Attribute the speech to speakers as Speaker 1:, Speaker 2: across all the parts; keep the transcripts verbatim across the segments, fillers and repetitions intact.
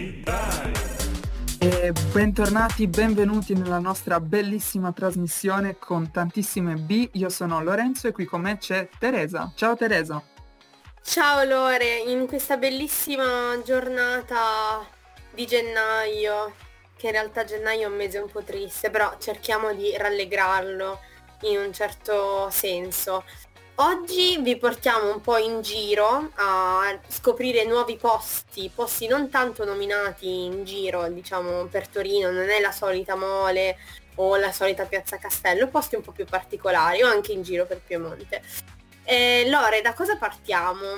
Speaker 1: E bentornati, benvenuti nella nostra bellissima trasmissione con tantissime B. Io sono Lorenzo e qui con me c'è Teresa. Ciao Teresa.
Speaker 2: Ciao Lore, in questa bellissima giornata di gennaio, che in realtà gennaio è un mese un po' triste, però cerchiamo di rallegrarlo in un certo senso. Oggi vi portiamo un po' in giro a scoprire nuovi posti, posti non tanto nominati in giro, diciamo, per Torino, non è la solita Mole o la solita Piazza Castello, posti un po' più particolari o anche in giro per Piemonte. Eh, Lore, da cosa partiamo?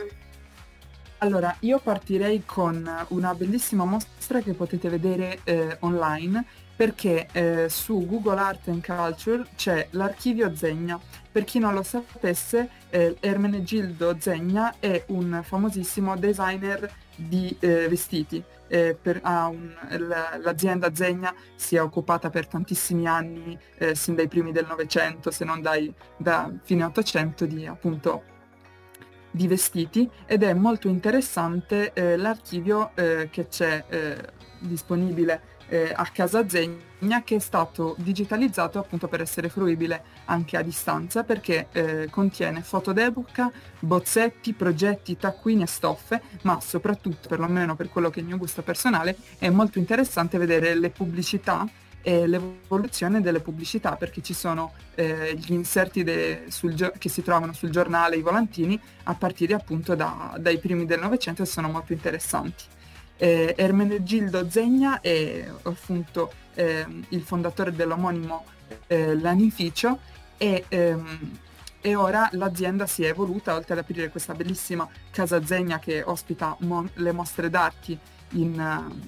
Speaker 1: Allora, io partirei con una bellissima mostra che potete vedere eh, online, perché eh, su Google Art and Culture c'è l'archivio Zegna. Per chi non lo sapesse, eh, Ermenegildo Zegna è un famosissimo designer di eh, vestiti. Eh, per, ha un, l- l'azienda Zegna si è occupata per tantissimi anni, eh, sin dai primi del Novecento, se non dai da fine Ottocento, di appunto di vestiti, ed è molto interessante eh, l'archivio eh, che c'è eh, disponibile eh, a Casa Zegna, che è stato digitalizzato appunto per essere fruibile anche a distanza, perché eh, contiene foto d'epoca, bozzetti, progetti, taccuini e stoffe, ma soprattutto, perlomeno per quello che è il mio gusto personale, è molto interessante vedere le pubblicità e l'evoluzione delle pubblicità, perché ci sono eh, gli inserti de- sul gio- che si trovano sul giornale, i volantini, a partire appunto da- dai primi del Novecento, e sono molto interessanti. Eh, Ermenegildo Zegna è appunto eh, il fondatore dell'omonimo eh, Lanificio, e, ehm, e ora l'azienda si è evoluta, oltre ad aprire questa bellissima Casa Zegna che ospita mo- le mostre d'arte, in,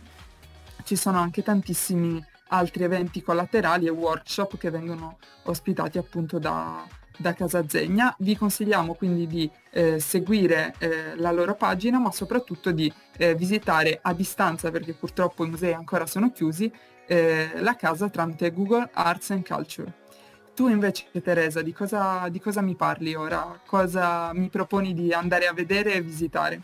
Speaker 1: uh, ci sono anche tantissimi altri eventi collaterali e workshop che vengono ospitati appunto da, da Casa Zegna. Vi consigliamo quindi di eh, seguire eh, la loro pagina, ma soprattutto di eh, visitare a distanza, perché purtroppo i musei ancora sono chiusi, eh, la casa tramite Google Arts and Culture. Tu invece, Teresa, di cosa, di cosa mi parli ora? Cosa mi proponi di andare a vedere e visitare?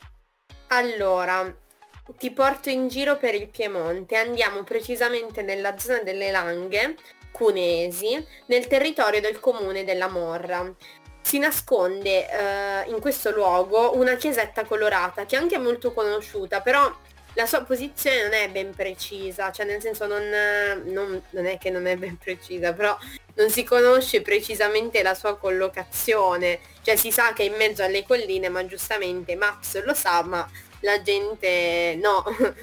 Speaker 2: Allora, ti porto in giro per il Piemonte, andiamo precisamente nella zona delle Langhe Cunesi, nel territorio del comune della Morra. Si nasconde eh, in questo luogo una chiesetta colorata che è anche molto conosciuta, però la sua posizione non è ben precisa, cioè nel senso non, non, non è che non è ben precisa, però non si conosce precisamente la sua collocazione, cioè si sa che è in mezzo alle colline, ma giustamente Maps lo sa, ma la gente no.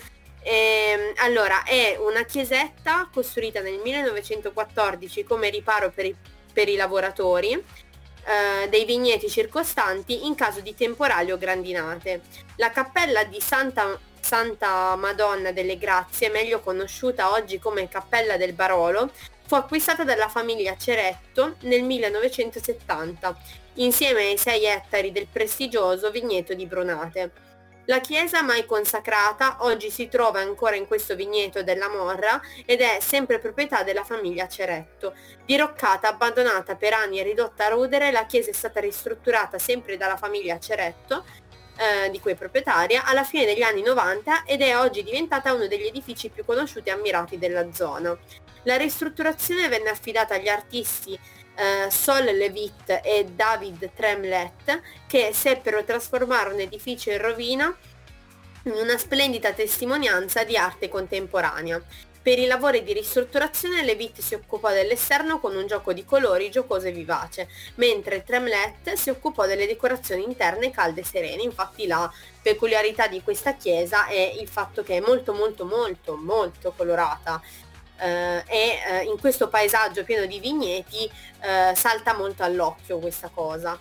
Speaker 2: E, allora, è una chiesetta costruita nel millenovecentoquattordici come riparo per i, per i lavoratori eh, dei vigneti circostanti in caso di temporali o grandinate. La cappella di Santa, Santa Madonna delle Grazie, meglio conosciuta oggi come Cappella del Barolo, fu acquistata dalla famiglia Ceretto nel millenovecentosettanta, insieme ai sei ettari del prestigioso vigneto di Brunate. La chiesa, mai consacrata, oggi si trova ancora in questo vigneto della Morra ed è sempre proprietà della famiglia Ceretto. Diroccata, abbandonata per anni e ridotta a rudere, la chiesa è stata ristrutturata sempre dalla famiglia Ceretto, eh, di cui è proprietaria, alla fine degli anni novanta, ed è oggi diventata uno degli edifici più conosciuti e ammirati della zona. La ristrutturazione venne affidata agli artisti Uh, Sol Levitt e David Tremlett, che seppero trasformare un edificio in rovina in una splendida testimonianza di arte contemporanea. Per i lavori di ristrutturazione Levitt si occupò dell'esterno con un gioco di colori giocoso e vivace, mentre Tremlett si occupò delle decorazioni interne calde e serene. Infatti la peculiarità di questa chiesa è il fatto che è molto molto molto molto colorata. Uh, e uh, in questo paesaggio pieno di vigneti uh, salta molto all'occhio questa cosa.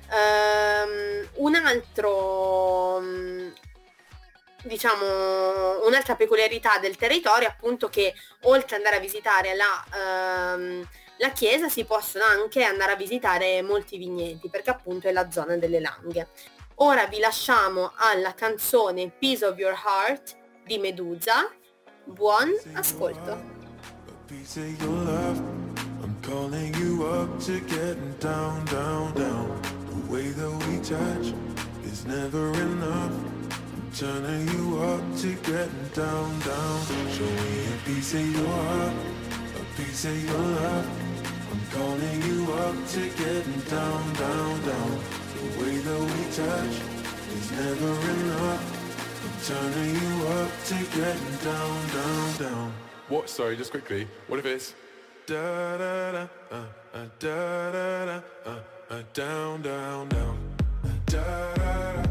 Speaker 2: Um, un altro um, diciamo un'altra peculiarità del territorio è appunto che oltre ad andare a visitare la, um, la chiesa si possono anche andare a visitare molti vigneti, perché appunto è la zona delle Langhe. Ora vi lasciamo alla canzone Piece of Your Heart di Medusa. Buon ascolto.
Speaker 3: Piece of your love, I'm calling you up to getting down, down, down. The way that we touch is never enough. turning you up to getting down, down. Show me a piece of your heart, a piece of your love. I'm calling you up to getting down, down, down. The way that we touch is never enough. I'm turning you up to getting down, down, down.
Speaker 4: What? Sorry, just quickly. What if it's
Speaker 3: da da da uh, uh, da da da uh, uh, down, down, down. Uh, da da da.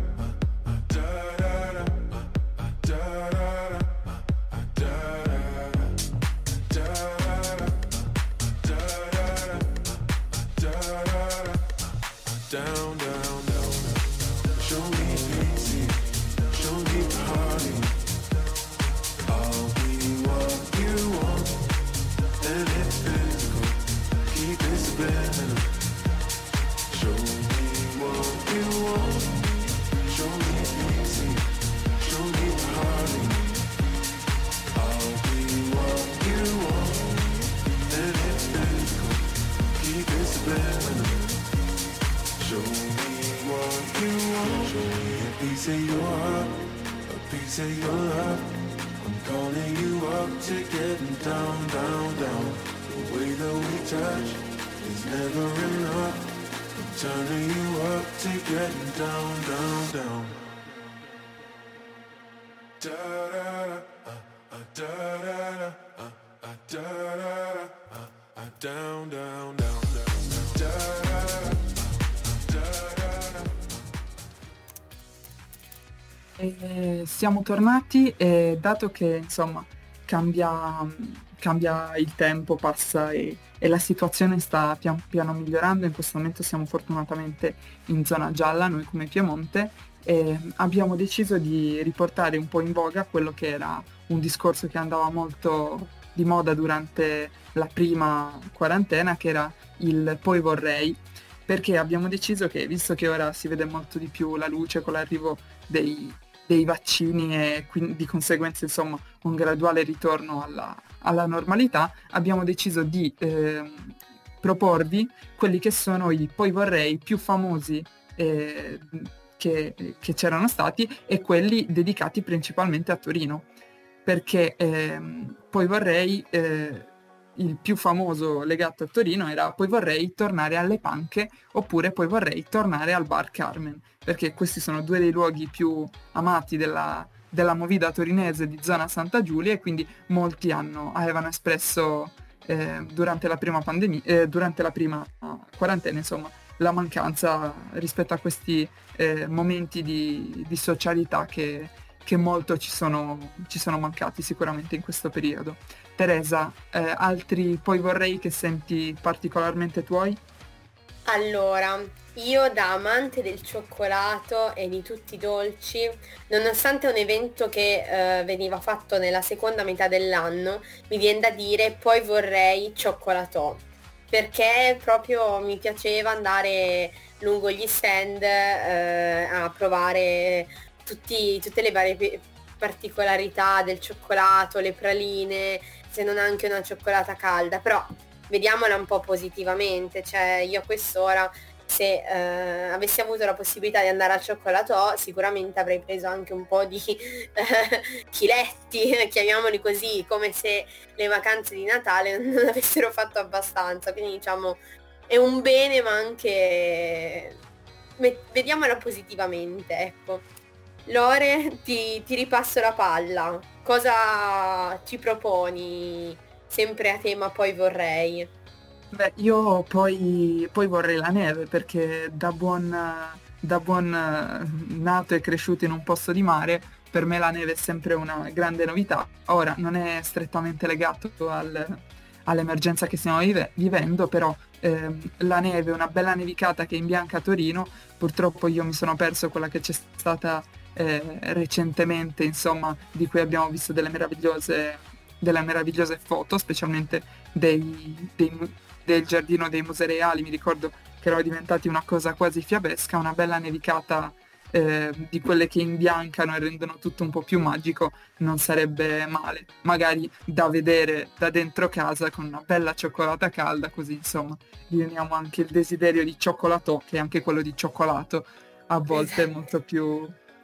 Speaker 3: Down, down, down. Show me easy, show me party. I'll be what you want, and it's physical. Keep it subliminal. Show me what you want. Show me easy, show me party. I'll be what you want, and it's physical. Keep it subliminal. Show me what you want. Show me a piece of your heart, a piece of your love. I'm calling you up to getting down, down, down. The way that we touch is never enough. I'm turning you up to getting down, down, down. Da da da, uh, uh, da da da, uh, uh, da da da, uh, uh, down, down, down, down, da da da.
Speaker 1: E siamo tornati e dato che insomma cambia, cambia il tempo, passa e, e la situazione sta pian piano migliorando, in questo momento siamo fortunatamente in zona gialla noi come Piemonte e abbiamo deciso di riportare un po' in voga quello che era un discorso che andava molto di moda durante la prima quarantena, che era il poi vorrei, perché abbiamo deciso che, visto che ora si vede molto di più la luce con l'arrivo dei, dei vaccini e quindi di conseguenza insomma un graduale ritorno alla, alla normalità, abbiamo deciso di eh, proporvi quelli che sono i poi vorrei più famosi eh, che, che c'erano stati e quelli dedicati principalmente a Torino, perché eh, poi vorrei... Eh, il più famoso legato a Torino era poi vorrei tornare alle Panche oppure poi vorrei tornare al bar Carmen, perché questi sono due dei luoghi più amati della, della movida torinese di zona Santa Giulia e quindi molti hanno, avevano espresso eh, durante la prima pandemia, eh, durante la prima quarantena insomma la mancanza rispetto a questi eh, momenti di, di socialità che, che molto ci sono, ci sono mancati sicuramente in questo periodo. Teresa, eh, altri poi vorrei che senti particolarmente tuoi?
Speaker 2: Allora, io da amante del cioccolato e di tutti i dolci, nonostante un evento che eh, veniva fatto nella seconda metà dell'anno, mi viene da dire poi vorrei cioccolatò, perché proprio mi piaceva andare lungo gli stand eh, a provare tutti, tutte le varie particolarità del cioccolato, le praline, se non anche una cioccolata calda, però vediamola un po' positivamente, cioè io a quest'ora se eh, avessi avuto la possibilità di andare al cioccolato sicuramente avrei preso anche un po' di eh, chiletti, chiamiamoli così, come se le vacanze di Natale non avessero fatto abbastanza, quindi diciamo è un bene ma anche vediamola positivamente, ecco. Lore, ti, ti ripasso la palla. Cosa ci proponi sempre a tema poi vorrei?
Speaker 1: Beh, io poi, poi vorrei la neve perché da buon, da buon nato e cresciuto in un posto di mare, per me la neve è sempre una grande novità. Ora, non è strettamente legato al, all'emergenza che stiamo vive, vivendo, però ehm, la neve, una bella nevicata che imbianca Torino, purtroppo io mi sono perso quella che c'è stata Eh, recentemente, insomma, di cui abbiamo visto delle meravigliose, delle meravigliose foto, specialmente dei, dei, del giardino dei Musei Reali. Mi ricordo che erano diventati una cosa quasi fiabesca, una bella nevicata eh, di quelle che imbiancano e rendono tutto un po' più magico, non sarebbe male, magari da vedere da dentro casa con una bella cioccolata calda, così insomma riuniamo anche il desiderio di cioccolatò, che è anche quello di cioccolato a volte è molto più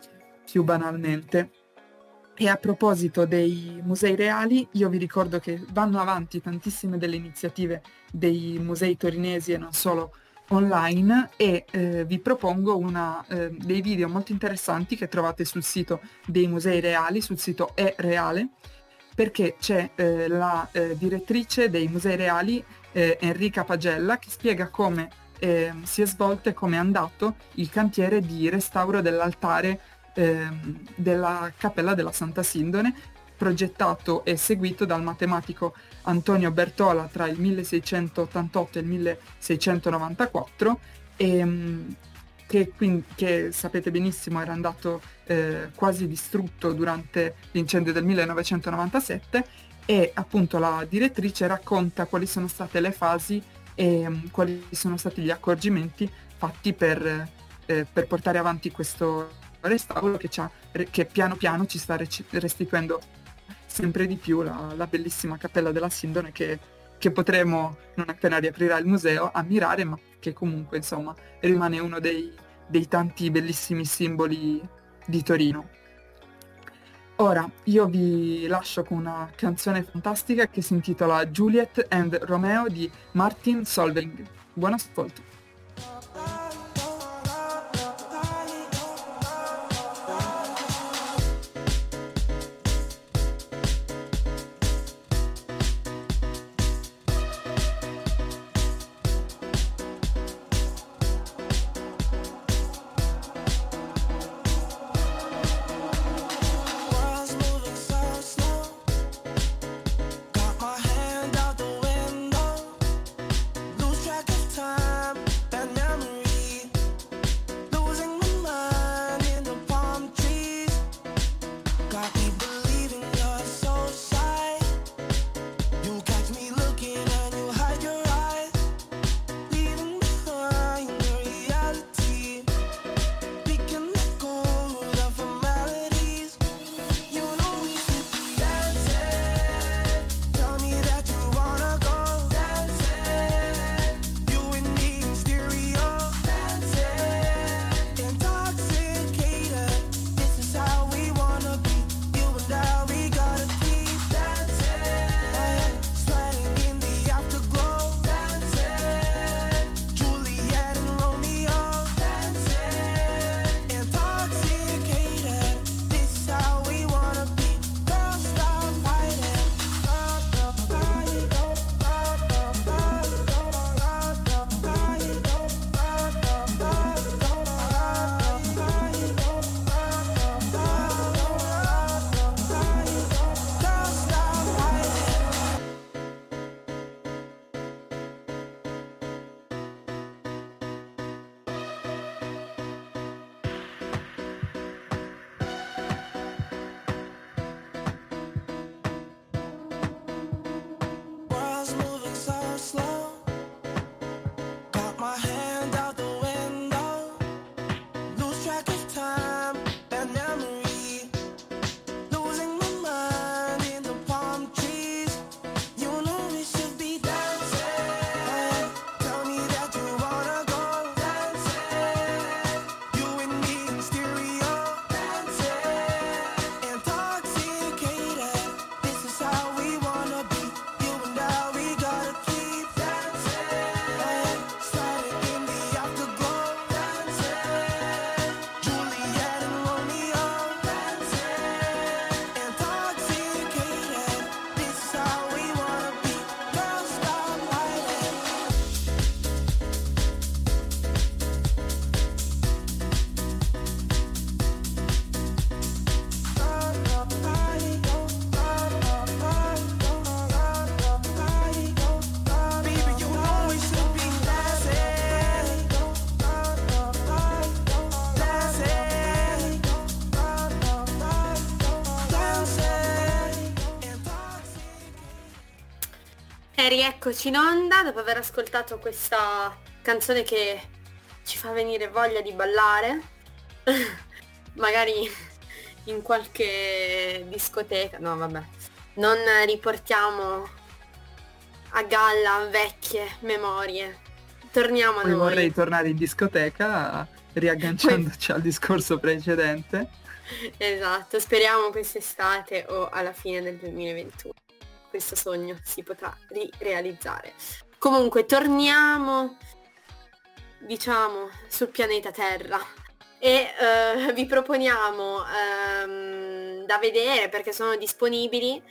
Speaker 1: più banalmente. E a proposito dei musei reali, io vi ricordo che vanno avanti tantissime delle iniziative dei musei torinesi e non solo online, e eh, vi propongo una, eh, dei video molto interessanti che trovate sul sito dei musei reali, sul sito È Reale, perché c'è eh, la eh, direttrice dei musei reali, eh, Enrica Pagella, che spiega come eh, si è svolto e come è andato il cantiere di restauro dell'altare ehm, della Cappella della Santa Sindone, progettato e seguito dal matematico Antonio Bertola tra il milleseicentottantotto e il milleseicentonovantaquattro, e, che, quindi, che sapete benissimo era andato eh, quasi distrutto durante l'incendio del millenovecentonovantasette, e appunto la direttrice racconta quali sono state le fasi e um, quali sono stati gli accorgimenti fatti per, eh, per portare avanti questo restauro che, c'ha, che piano piano ci sta rec- restituendo sempre di più la, la bellissima Cappella della Sindone che, che potremo, non appena riaprirà il museo, ammirare, ma che comunque insomma rimane uno dei, dei tanti bellissimi simboli di Torino. Ora io vi lascio con una canzone fantastica che si intitola Juliet and Romeo di Martin Solveig. Buon ascolto.
Speaker 5: World's moving so slow. Got my hand out the window. Lose track of time and memory. Losing my mind in the palm trees. Got me believing you're so shy. You catch me looking and you hide your eyes. Leaving behind the reality. We can let go of the formalities. You know we should be dancing. Tell me that you wanna go dancing. You and me in stereo dancing. Intoxicated. This is how we wanna be. You and I, we gotta keep dancing. Sweating in the afterglow dancing. Juliet and Romeo dancing. Intoxicated. This is how we wanna be. Girls, stop fighting. Girls, stop fighting. World's moving so slow. Got my hand out the window. Lose track of time and memory. Losing my mind in the palm trees. You know we should be dancing. Tell me that you wanna go dancing. You and me in stereo dancing. Intoxicated. This is how we wanna be. You and I, we gotta keep dancing. Sliding in the afterglow dancing. Juliet and Romeo dancing. Intoxicated. This is how we wanna be. Girls, stop fighting. Baby, you know we should be dancing. Dancing. Dancing.
Speaker 2: E rieccoci in onda dopo aver ascoltato questa canzone che ci fa venire voglia di ballare, magari in qualche discoteca. No, vabbè, non riportiamo a galla vecchie memorie. Torniamo a
Speaker 1: Poi
Speaker 2: noi.
Speaker 1: vorrei tornare in discoteca riagganciandoci al discorso precedente.
Speaker 2: Esatto, speriamo quest'estate o alla fine del duemilaventuno questo sogno si potrà ri- realizzare. Comunque torniamo, diciamo, sul pianeta Terra e eh, vi proponiamo ehm, da vedere, perché sono disponibili,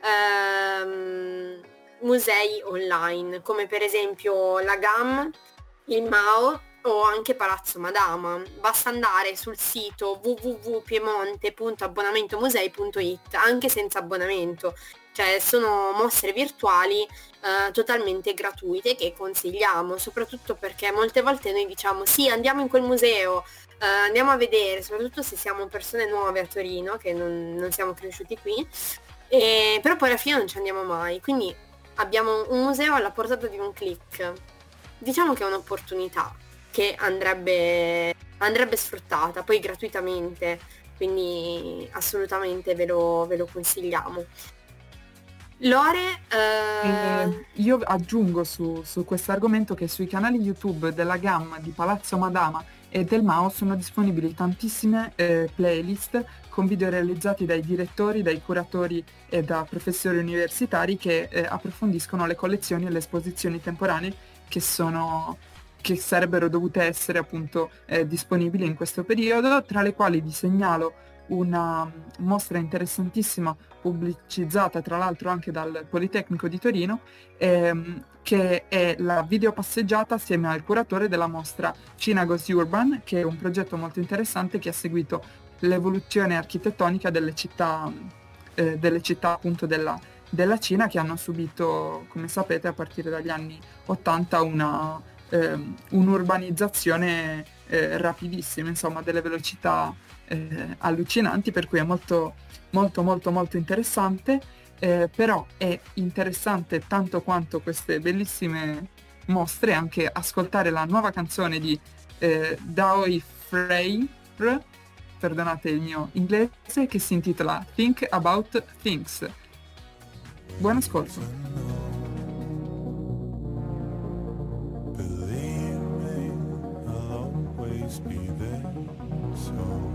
Speaker 2: ehm, musei online come per esempio la GAM, il MAO o anche Palazzo Madama. Basta andare sul sito w w w punto piemonte punto abbonamentomusei punto i t, anche senza abbonamento, cioè sono mostre virtuali eh, totalmente gratuite che consigliamo, soprattutto perché molte volte noi diciamo sì, andiamo in quel museo, eh, andiamo a vedere, soprattutto se siamo persone nuove a Torino che non, non siamo cresciuti qui, e, però poi alla fine non ci andiamo mai, quindi abbiamo un museo alla portata di un click. Diciamo che è un'opportunità che andrebbe, andrebbe sfruttata, poi gratuitamente, quindi assolutamente ve lo, ve lo consigliamo. Lore, eh...
Speaker 1: Eh, io aggiungo su, su questo argomento che sui canali YouTube della GAM, di Palazzo Madama e del MAO sono disponibili tantissime eh, playlist con video realizzati dai direttori, dai curatori e da professori universitari che eh, approfondiscono le collezioni e le esposizioni temporanee che sono che sarebbero dovute essere appunto eh, disponibili in questo periodo, tra le quali vi segnalo una mostra interessantissima pubblicizzata tra l'altro anche dal Politecnico di Torino, ehm, che è la videopasseggiata assieme al curatore della mostra Cina Goes Urban, che è un progetto molto interessante che ha seguito l'evoluzione architettonica delle città, eh, delle città appunto della, della Cina, che hanno subito, come sapete, a partire dagli anni ottanta una, ehm, un'urbanizzazione eh, rapidissima, insomma, delle velocità eh, allucinanti, per cui è molto molto molto molto interessante, eh, però è interessante tanto quanto queste bellissime mostre anche ascoltare la nuova canzone di eh, Daoi Frey, perdonate il mio inglese, che si intitola Think About Things. Buon ascolto.
Speaker 3: Believe me, I'll always be there. So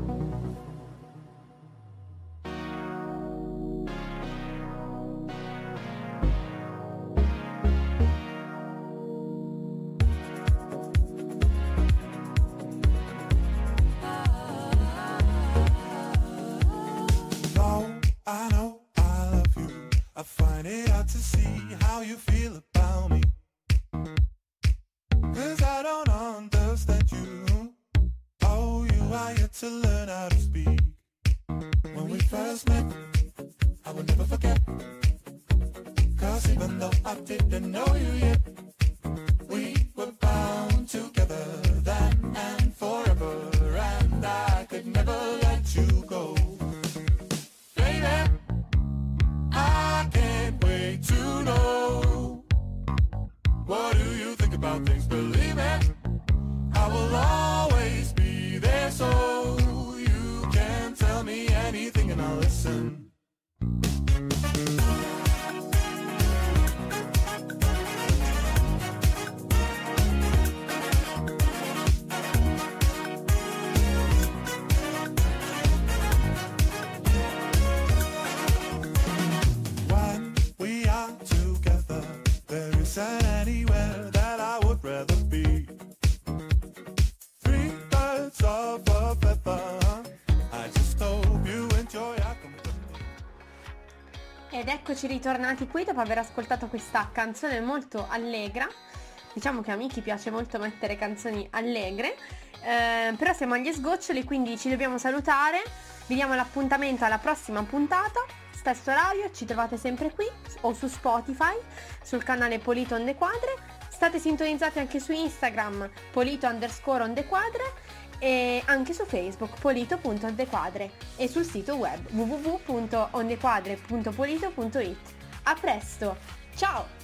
Speaker 3: I know I love you. I find it hard to see how you feel about me. Cause I don't understand you. Oh, you are yet to learn how to speak. When we first met, I will never forget. Cause even though I didn't know you yet, we were bound together then and forever. And I could never let you go. I can't wait to know. What do you think about things? Believe it, I will always be there, so you can tell me anything and I'll listen. Isn't anywhere that I would rather be. Three birds of a feather. I just hope you enjoy our company.
Speaker 2: Ed eccoci ritornati qui dopo aver ascoltato questa canzone molto allegra. Diciamo che a Miki piace molto mettere canzoni allegre, eh, però siamo agli sgoccioli, quindi ci dobbiamo salutare. Vi diamo l'appuntamento alla prossima puntata. Stesso orario, ci trovate sempre qui o su Spotify, sul canale Polito on the Quadre. State sintonizzati anche su Instagram, Polito underscore on the Quadre, e anche su Facebook, polito punto on the quadre, e sul sito web w w w punto on the quadre punto polito punto i t. A presto, ciao!